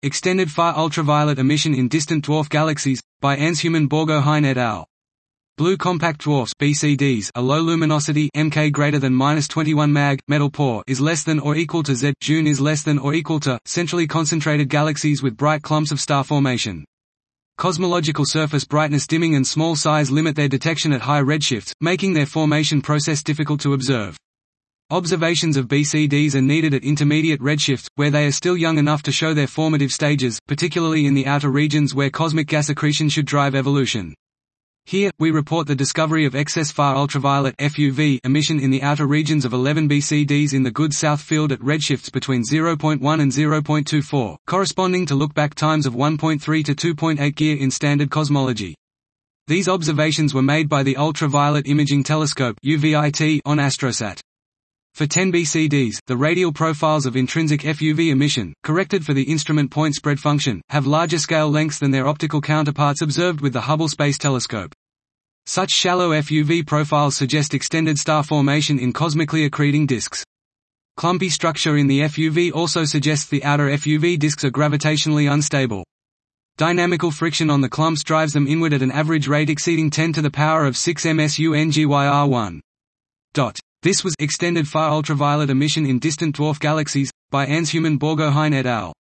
Extended far ultraviolet emission in distant dwarf galaxies, by Anshuman Borgohain et al. Blue compact dwarfs (BCDs), a low luminosity Mk greater than -21 mag metal poor is less than or equal to Z. June is less than or equal to centrally concentrated galaxies with bright clumps of star formation. Cosmological surface brightness dimming and small size limit their detection at high redshifts, making their formation process difficult to observe. Observations of BCDs are needed at intermediate redshifts, where they are still young enough to show their formative stages, particularly in the outer regions where cosmic gas accretion should drive evolution. Here, we report the discovery of excess far ultraviolet (FUV) emission in the outer regions of 11 BCDs in the good south field at redshifts between 0.1 and 0.24, corresponding to look-back times of 1.3 to 2.8 Gear in standard cosmology. These observations were made by the Ultraviolet Imaging Telescope (UVIT) on Astrosat. For 10 BCDs, the radial profiles of intrinsic FUV emission, corrected for the instrument point spread function, have larger scale lengths than their optical counterparts observed with the Hubble Space Telescope. Such shallow FUV profiles suggest extended star formation in cosmically accreting disks. Clumpy structure in the FUV also suggests the outer FUV disks are gravitationally unstable. Dynamical friction on the clumps drives them inward at an average rate exceeding 10 to the power of 6 MSUNGYR1. This was Extended Far Ultraviolet Emission in Distant Dwarf Galaxies, by Anshuman Borgohain et al.